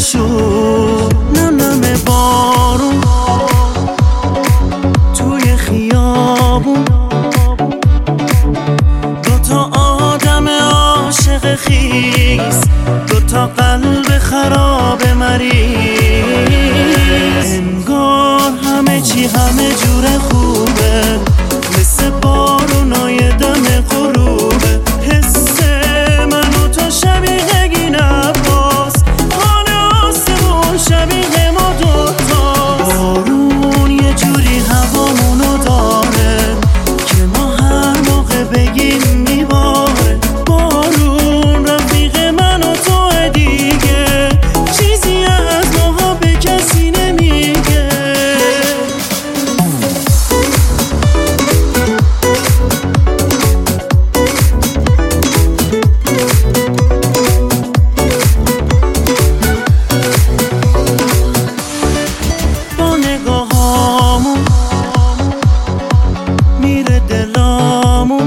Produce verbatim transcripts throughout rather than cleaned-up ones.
بشور، نم نم بارون توی خیابون، دوتا آدم عاشق خیس، دوتا قلب خراب مریض. انگار همه چی همه جور خوبه، مثل بارونای دم غروبه. حس من و تو شبیه گین عباس، حال آسمون شبیه ما دوتا. بارون یه جوری هوامونو داره که ما هر موقع بگیم میباره. بارون رفیق من و تو دیگه، چیزی از ماها به کسی نمیگه. با نگاهامون میره دلامون،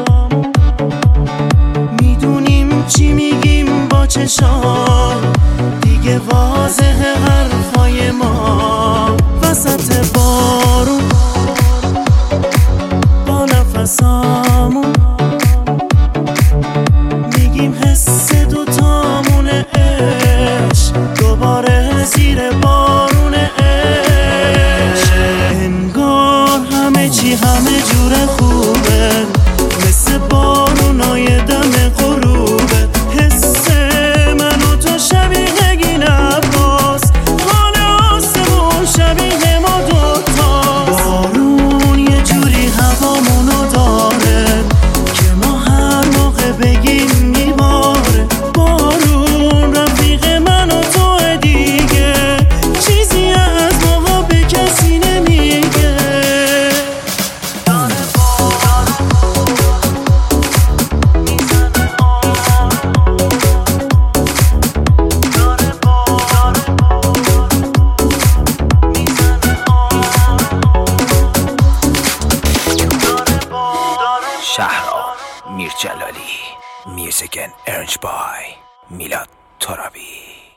میدونیم چی میگیم با چشام، دیگه واضحه حرفای ما. وسط بارون با نفسامون میگیم حس دوتامونه. عشق دوباره زیر بارون عشق. انگار همه چی همه جور خوبه، مثل بارونای دم غروبه. حس من و تو شبیه گین عباس، حال آسمون شبیه ما دوتا. بارون یه جوری هوامونو داره که ما هر موقع بگیم میباره. بارون رفیق من و تو دیگه، چیزی از ماها به کسی نمیگه. شهرام میرجلالی، میوزیک اند ارنج بای میلاد ترابی.